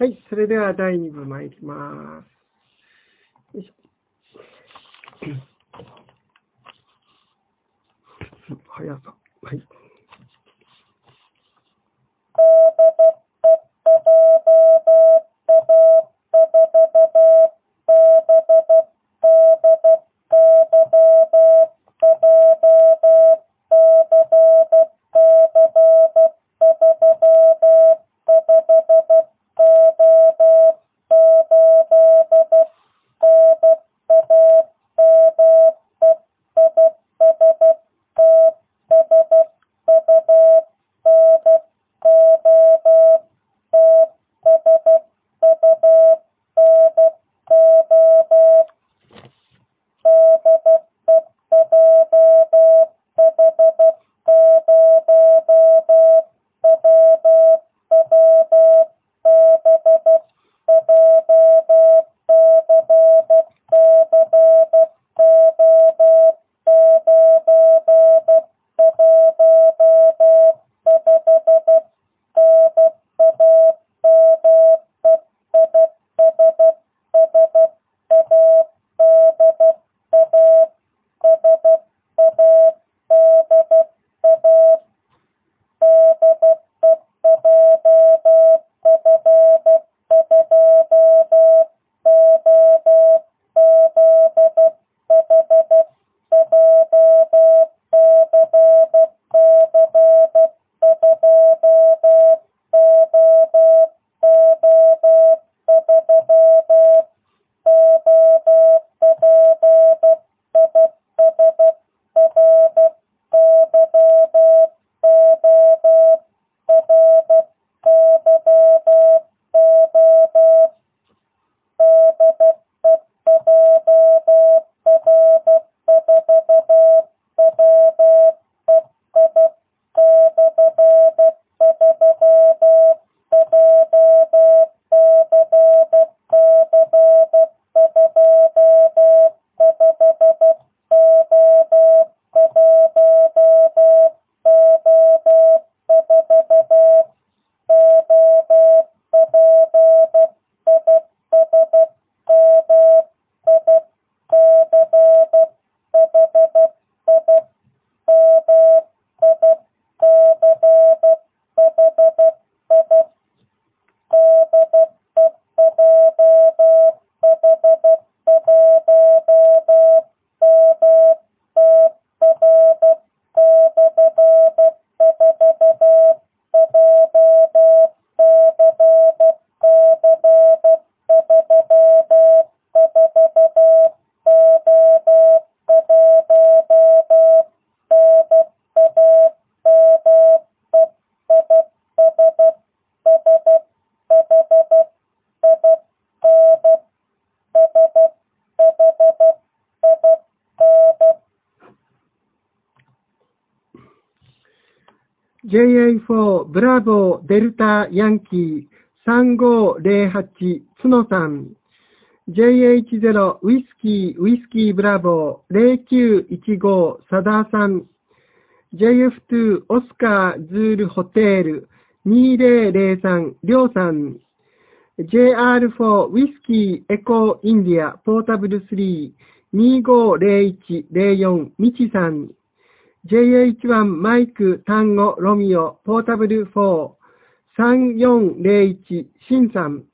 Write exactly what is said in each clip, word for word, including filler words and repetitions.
はい、それではだいに部参ります。よいしょ。速さ。はい。ジェイエーフォー ブラボーデルタヤンキーさんごーぜろはち角さん ジェイエイチゼロ ウィスキーウィスキーブラボーゼロきゅういちごサダさん ジェイエフツー オスカーズールホテールにぜろぜろさんりょうさん ジェイアールフォー ウィスキーエコーインディアポータブルスリーにごゼロいちゼロよんみちさんジェイエイチワン マイク単語ロミオポータブルフォーさんよんゼロいちシンさん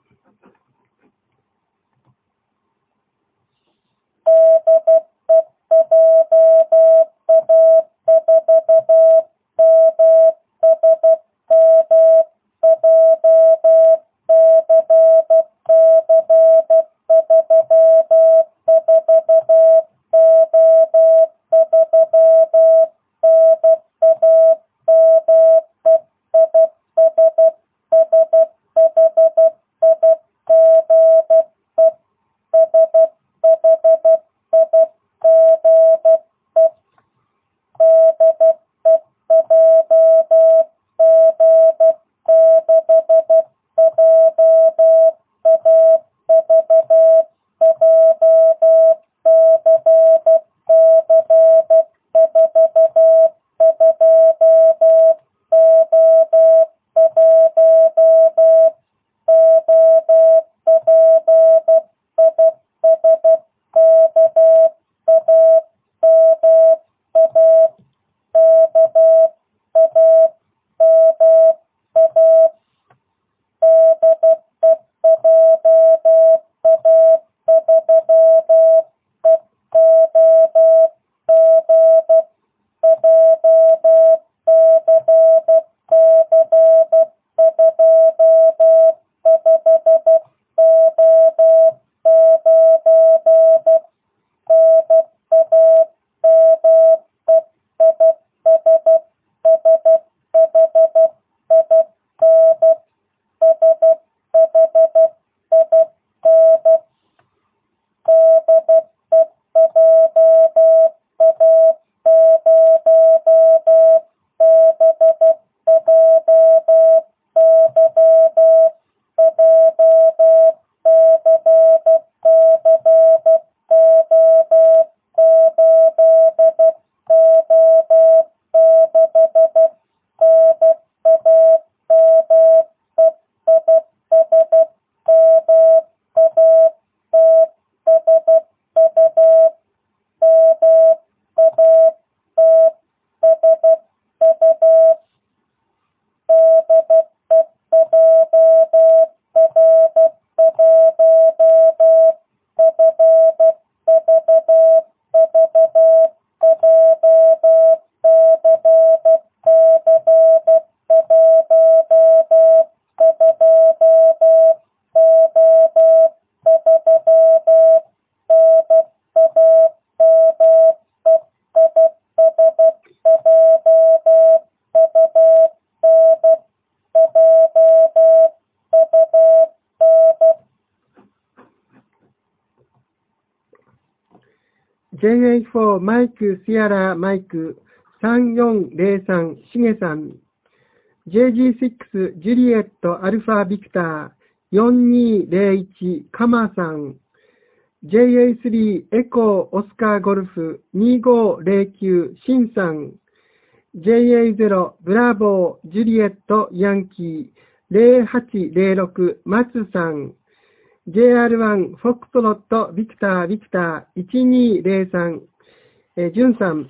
ジェイエーフォー マイクシアラマイクさんよんゼロさんしげさん。ジェイジーシックス ジュリエットアルファビクターよんにゼロいちカマさん。ジェイエースリー エコーオスカーゴルフにごゼロきゅうシンさん。ジェイエーゼロ ブラボージュリエットヤンキーゼロはちゼロろくマツさん。ジェイアールワン フォックストロットビクタービクターいちにゼロさん。えー、ジュンさん。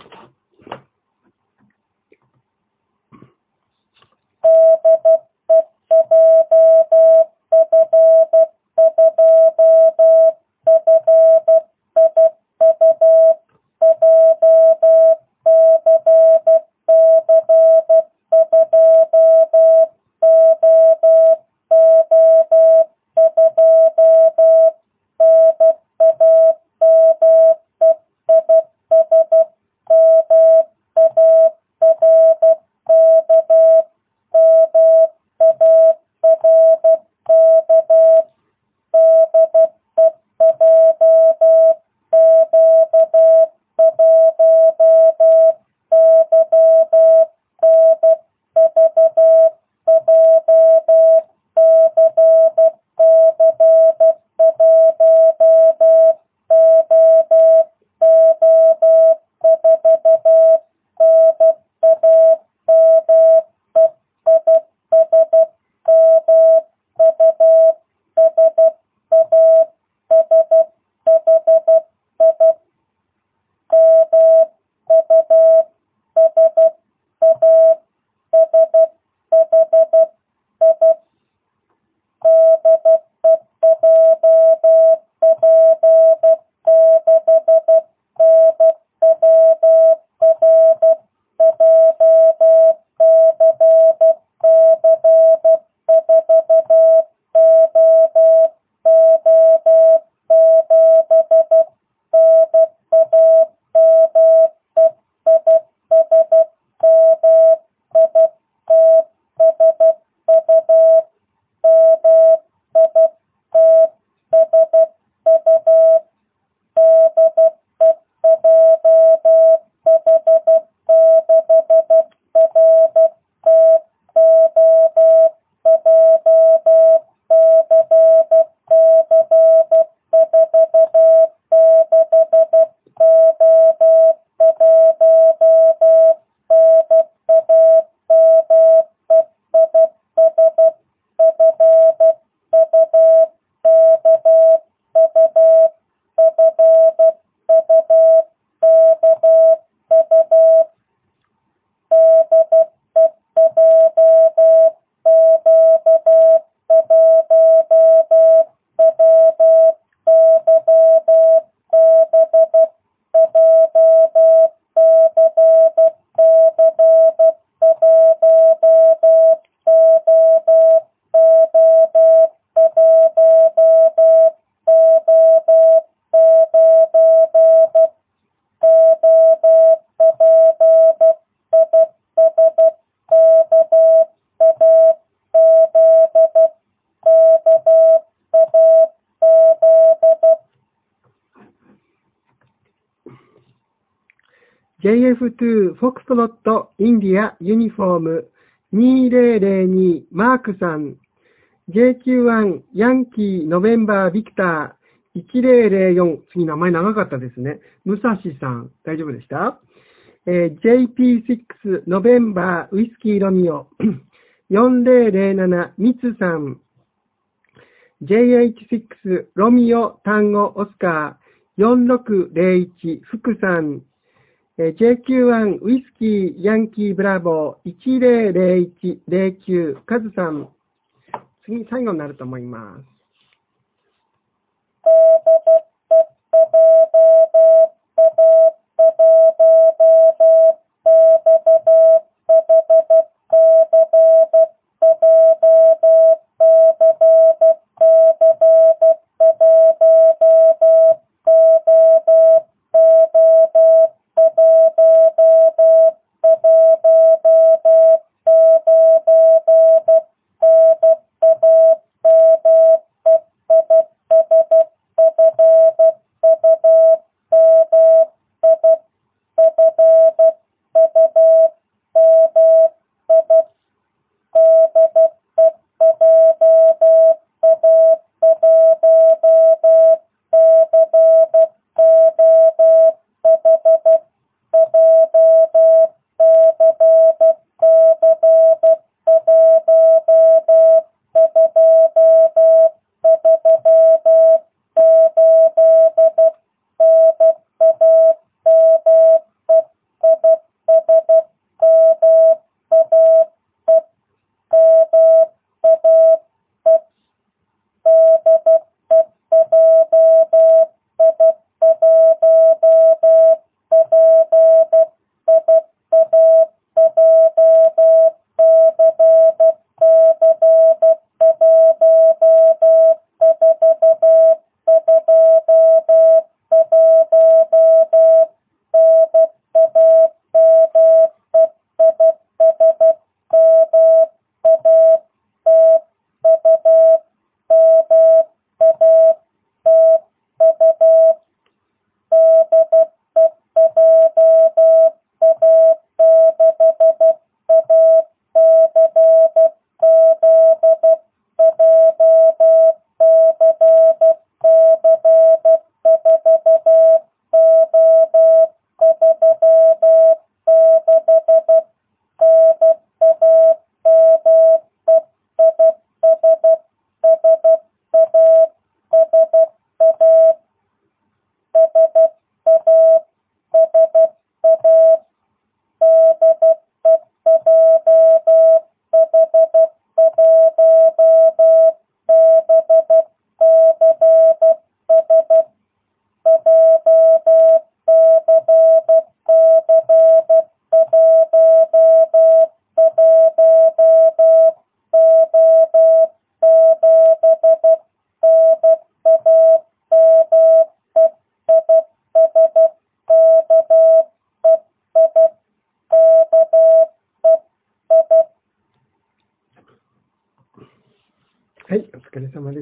ジェイエフツー フォックストロットインディアユニフォームにゼロゼロにマークさん。ジェイキューワン ヤンキーノベンバービクターいちゼロゼロよん。次名前長かったですね。武蔵さん。大丈夫でした？えー、ジェイピーシックス ノベンバーウイスキーロミオよんゼロゼロななミツさん。ジェイエイチシックス ロミオ単語オスカーよんろくゼロいち福さん。ジェイキューワン ウイスキーヤンキーブラボーいちゼロゼロいちゼロきゅうカズさん。次最後になると思います。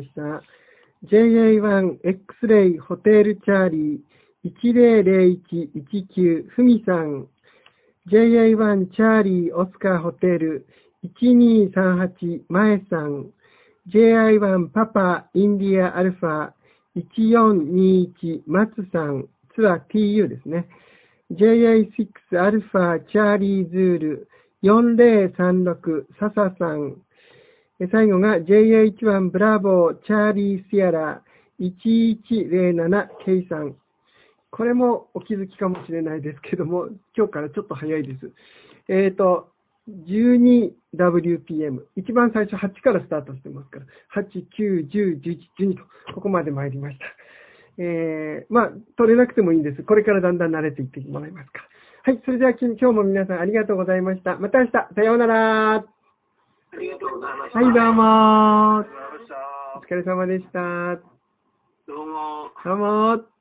した。ジェイエーワンエックス レイホテルチャーリーいちゼロゼロいちいちきゅうふみさん。ジェイエーワン チャーリーオスカーホテルいちにさんはちまえさん。ジェイアイワン パパインディアアルファいちよんにいちマツさん。ツは ティーユー ですね。ジェイエーシックス アルファチャーリーズールよんゼロさんろくササさん。最後が ジェイエーエイチワン ブラボーチャーリーシアラいちいちゼロななケイさん。これもお気づきかもしれないですけども、今日からちょっと早いです。えっと、じゅうにダブリューピーエム。一番最初はちからスタートしてますから。はち、きゅう、じゅう、じゅういち、じゅうにと、ここまで参りました。えー、まあ、取れなくてもいいんです。これからだんだん慣れていってもらえますか。はい、それでは今日も皆さんありがとうございました。また明日、さようなら。 ありがとうございました。 はい、どうもありがとうございました。 お疲れ様でした。 どうも。 どうも。